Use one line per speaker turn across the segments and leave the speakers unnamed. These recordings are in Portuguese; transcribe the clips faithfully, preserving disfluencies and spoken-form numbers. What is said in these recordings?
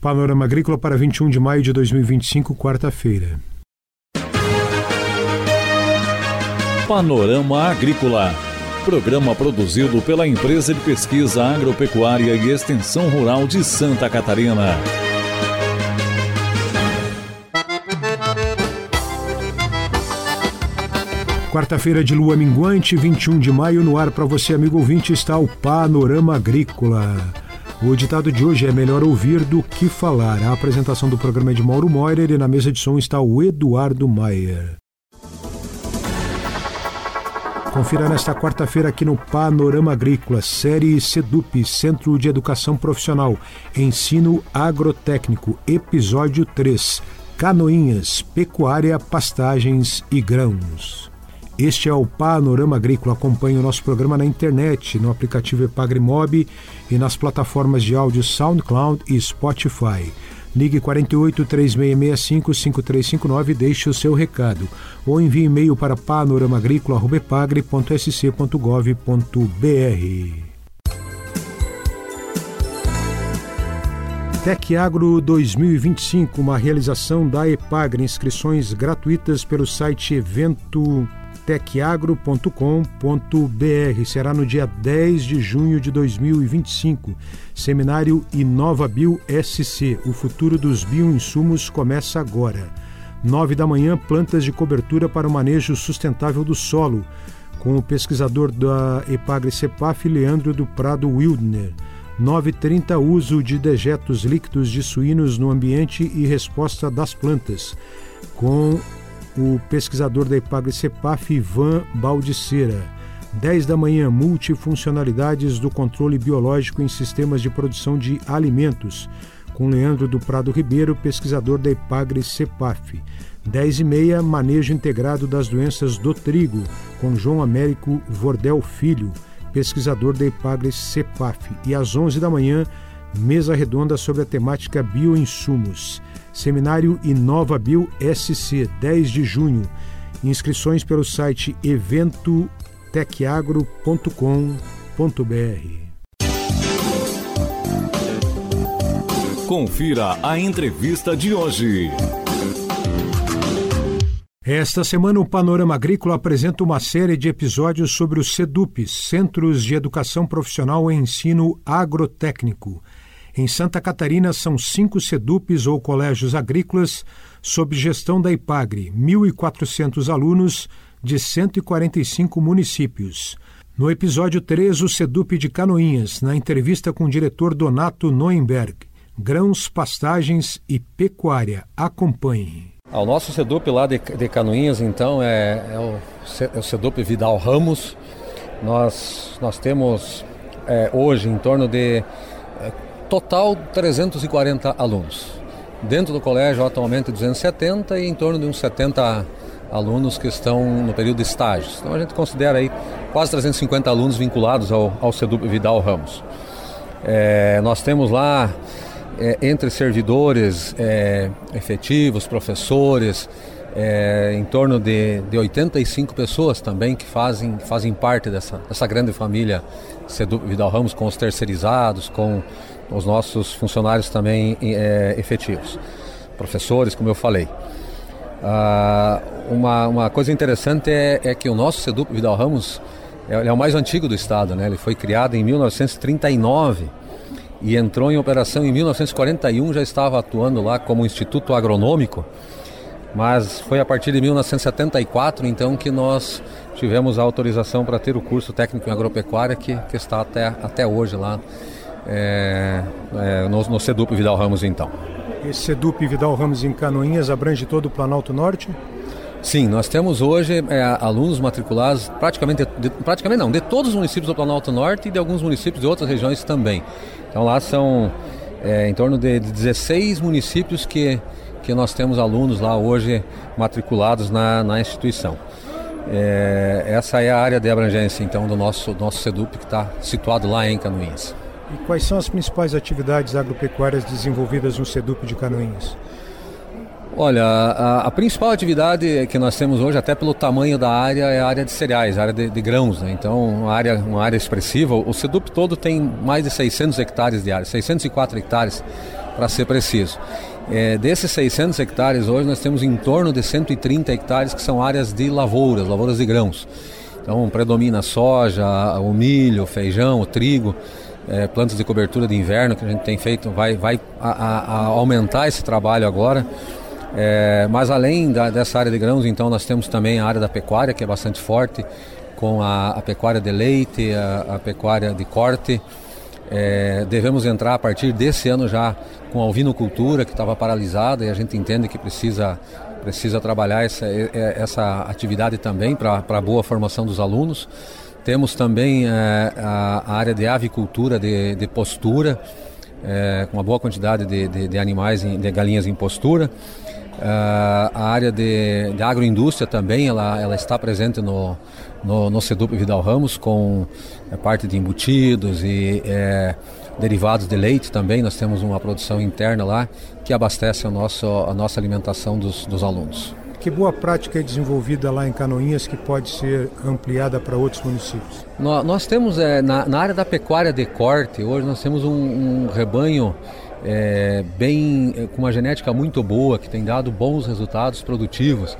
Panorama Agrícola para vinte e um de maio de dois mil e vinte e cinco, quarta-feira.
Panorama Agrícola. Programa produzido pela Empresa de Pesquisa Agropecuária e Extensão Rural de Santa Catarina.
Quarta-feira de lua minguante, vinte e um de maio, no ar para você, amigo ouvinte, está o Panorama Agrícola. O ditado de hoje é melhor ouvir do que falar. A apresentação do programa é de Mauro Moirer e na mesa de som está o Eduardo Maier. Confira nesta quarta-feira aqui no Panorama Agrícola, série SEDUP, Centro de Educação Profissional, Ensino Agrotécnico, episódio três, Canoinhas, Pecuária, Pastagens e Grãos. Este é o Panorama Agrícola. Acompanhe o nosso programa na internet, no aplicativo EpagriMob e nas plataformas de áudio SoundCloud e Spotify. Ligue quarenta e oito, três seis seis cinco, cinco três cinco nove e deixe o seu recado. Ou envie e-mail para panoramaagricola arroba epagri ponto s c ponto gov ponto b r. TecAgro dois mil e vinte e cinco, uma realização da Epagri. Inscrições gratuitas pelo site evento tecagro ponto com ponto b r. Será no dia dez de junho de dois mil e vinte e cinco. Seminário InovaBio S C. O futuro dos bioinsumos começa agora. Nove da manhã, plantas de cobertura para o manejo sustentável do solo, com o pesquisador da Epagri-Cepaf, Leandro do Prado Wildner. nove e trinta, uso de dejetos líquidos de suínos no ambiente e resposta das plantas, com o pesquisador da Epagri-Cepaf, Ivan Baldiceira. dez da manhã, multifuncionalidades do controle biológico em sistemas de produção de alimentos, com Leandro do Prado Ribeiro, pesquisador da Epagri-Cepaf. dez e meia, manejo integrado das doenças do trigo, com João Américo Vordel Filho, pesquisador da Epagri-Cepaf. E às onze da manhã, mesa redonda sobre a temática bioinsumos. Seminário InovaBio S C, dez de junho. Inscrições pelo site evento tecagro ponto com ponto b r.
Confira a entrevista de hoje.
Esta semana o Panorama Agrícola apresenta uma série de episódios sobre os SEDUPs, Centros de Educação Profissional e Ensino Agrotécnico. Em Santa Catarina são cinco SEDUPs ou colégios agrícolas sob gestão da Epagri, mil e quatrocentos alunos de cento e quarenta e cinco municípios. No episódio três, o SEDUP de Canoinhas, na entrevista com o diretor Donato Noemberg. Grãos, pastagens e pecuária. Acompanhe.
Ah, o nosso SEDUP lá de, de Canoinhas, então, é, é, o, é o SEDUP Vidal Ramos. Nós, nós temos é, hoje em torno de é, total trezentos e quarenta alunos. Dentro do colégio, atualmente duzentos e setenta e em torno de uns setenta alunos que estão no período de estágios. Então a gente considera aí quase trezentos e cinquenta alunos vinculados ao, ao SEDUP Vidal Ramos. É, nós temos lá, é, entre servidores é, efetivos, professores, é, em torno de, de oitenta e cinco pessoas também que fazem, fazem parte dessa, dessa grande família SEDUP Vidal Ramos, com os terceirizados, com os nossos funcionários também é, efetivos. Professores, como eu falei. Ah, uma, uma coisa interessante é, é que o nosso SEDUP Vidal Ramos é, é o mais antigo do estado, né? Ele foi criado em mil novecentos e trinta e nove e entrou em operação em mil novecentos e quarenta e um, já estava atuando lá como Instituto Agronômico, mas foi a partir de mil novecentos e setenta e quatro então que nós tivemos a autorização para ter o curso técnico em agropecuária que, que está até, até hoje lá é, é, no, no SEDUP Vidal Ramos então.
Esse SEDUP Vidal Ramos em Canoinhas abrange todo o Planalto Norte?
Sim, nós temos hoje é, alunos matriculados praticamente, de, praticamente não, de todos os municípios do Planalto Norte e de alguns municípios de outras regiões também. Então lá são é, em torno de dezesseis municípios que, que nós temos alunos lá hoje matriculados na, na instituição. É, essa é a área de abrangência então do nosso, nosso SEDUP, que está situado lá em Canoinhas.
E quais são as principais atividades agropecuárias desenvolvidas no SEDUP de Canoinhas?
Olha, a, a principal atividade que nós temos hoje, até pelo tamanho da área, é a área de cereais, a área de, de grãos, né? Então, uma área, uma área expressiva. O SEDUP todo tem mais de seiscentos hectares de área, seiscentos e quatro hectares para ser preciso. É, desses seiscentos hectares hoje nós temos em torno de cento e trinta hectares que são áreas de lavouras, lavouras de grãos. Então predomina a soja, o milho, o feijão, o trigo, é, plantas de cobertura de inverno que a gente tem feito, vai, vai a, a, a aumentar esse trabalho agora. É, mas além da, dessa área de grãos, então nós temos também a área da pecuária, que é bastante forte, com a, a pecuária de leite, a, a pecuária de corte. É, devemos entrar a partir desse ano já com a ovinocultura, que estava paralisada, e a gente entende que precisa, precisa trabalhar essa, essa atividade também para a boa formação dos alunos. Temos também é, a, a área de avicultura, de, de postura, é, com uma boa quantidade de, de, de animais, de galinhas em postura. Uh, a área de, de agroindústria também, ela, ela está presente no, no, no SEDUP Vidal Ramos, com é, parte de embutidos e é, derivados de leite também. Nós temos uma produção interna lá que abastece a, nosso, a nossa alimentação dos, dos alunos.
Que boa prática é desenvolvida lá em Canoinhas que pode ser ampliada para outros municípios?
Nós, nós temos, é, na, na área da pecuária de corte, hoje nós temos um, um rebanho É, bem, com uma genética muito boa, que tem dado bons resultados produtivos,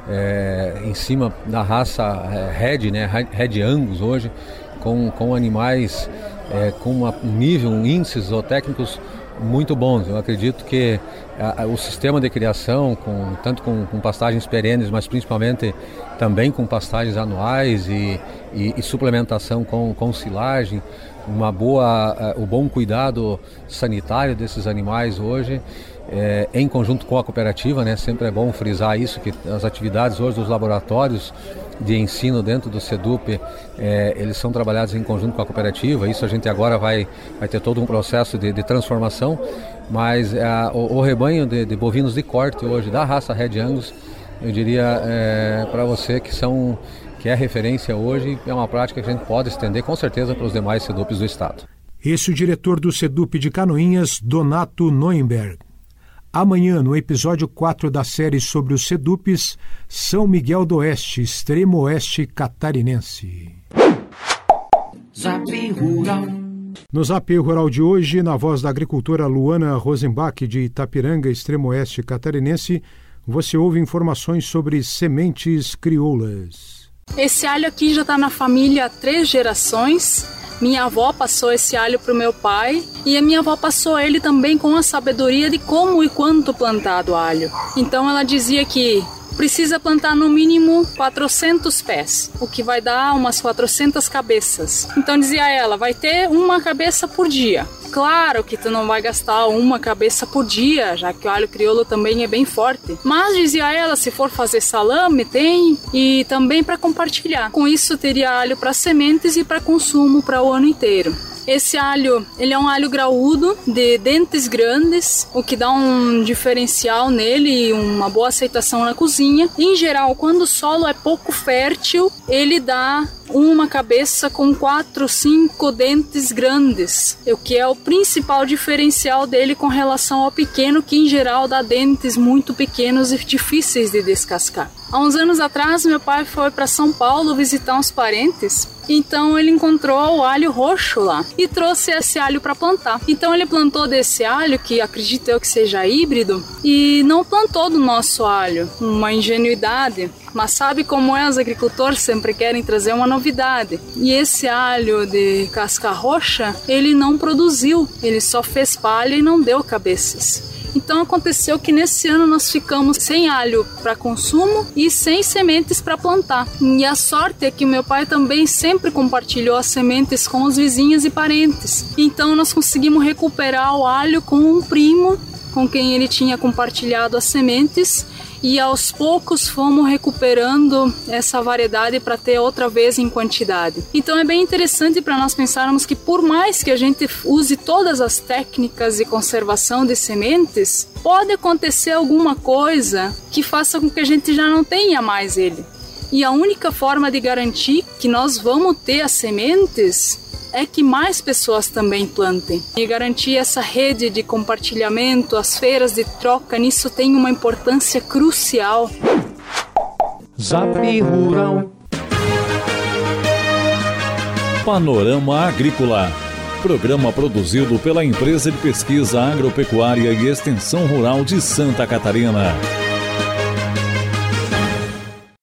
é, em cima da raça é, Red, né, Red Angus hoje, com, com animais é, com uma, um nível, um índices zootécnicos muito bons. Eu acredito que a, a, o sistema de criação, com, tanto com, com pastagens perenes, mas principalmente também com pastagens anuais e, e, e suplementação com, com silagem, uma boa, uh, o bom cuidado sanitário desses animais hoje, é, em conjunto com a cooperativa, né? Sempre é bom frisar isso, que as atividades hoje dos laboratórios de ensino dentro do SEDUP, é, eles são trabalhados em conjunto com a cooperativa. Isso a gente agora vai, vai ter todo um processo de, de transformação, mas uh, o, o rebanho de, de bovinos de corte hoje da raça Red Angus, eu diria é, para você que são que é referência hoje, é uma prática que a gente pode estender com certeza para os demais SEDUPs do estado.
Esse é o diretor do SEDUP de Canoinhas, Donato Neuenberg. Amanhã, no episódio quatro da série sobre os SEDUPs, São Miguel do Oeste, extremo oeste catarinense. Zap Rural. No Zap Rural de hoje, na voz da agricultora Luana Rosenbach, de Itapiranga, extremo oeste catarinense, você ouve informações sobre sementes crioulas.
Esse alho aqui já está na família há três gerações. Minha avó passou esse alho para o meu pai e a minha avó passou ele também com a sabedoria de como e quanto plantar do alho. Então ela dizia que precisa plantar no mínimo quatrocentos pés, o que vai dar umas quatrocentas cabeças. Então dizia ela, vai ter uma cabeça por dia. Claro que tu não vai gastar uma cabeça por dia, já que o alho crioulo também é bem forte. Mas, dizia ela, se for fazer salame, tem, e também para compartilhar. Com isso, teria alho para sementes e para consumo para o ano inteiro. Esse alho, ele é um alho graúdo, de dentes grandes, o que dá um diferencial nele e uma boa aceitação na cozinha. Em geral, quando o solo é pouco fértil, ele dá uma cabeça com quatro, cinco dentes grandes, o que é o principal diferencial dele com relação ao pequeno, que em geral dá dentes muito pequenos e difíceis de descascar. Há uns anos atrás, meu pai foi para São Paulo visitar uns parentes, então ele encontrou o alho roxo lá e trouxe esse alho para plantar. Então ele plantou desse alho, que acredito eu que seja híbrido, e não plantou do nosso alho, uma ingenuidade. Mas sabe como é, os agricultores sempre querem trazer uma novidade. E esse alho de casca roxa, ele não produziu, ele só fez palha e não deu cabeças. Então aconteceu que nesse ano nós ficamos sem alho para consumo e sem sementes para plantar. E a sorte é que meu pai também sempre compartilhou as sementes com os vizinhos e parentes. Então nós conseguimos recuperar o alho com um primo com quem ele tinha compartilhado as sementes, e aos poucos fomos recuperando essa variedade para ter outra vez em quantidade. Então é bem interessante para nós pensarmos que, por mais que a gente use todas as técnicas de conservação de sementes, pode acontecer alguma coisa que faça com que a gente já não tenha mais ele. E a única forma de garantir que nós vamos ter as sementes é que mais pessoas também plantem. E garantir essa rede de compartilhamento, as feiras de troca, nisso tem uma importância crucial.
Zap Rural. Panorama Agrícola. Programa produzido pela Empresa de Pesquisa Agropecuária e Extensão Rural de Santa Catarina.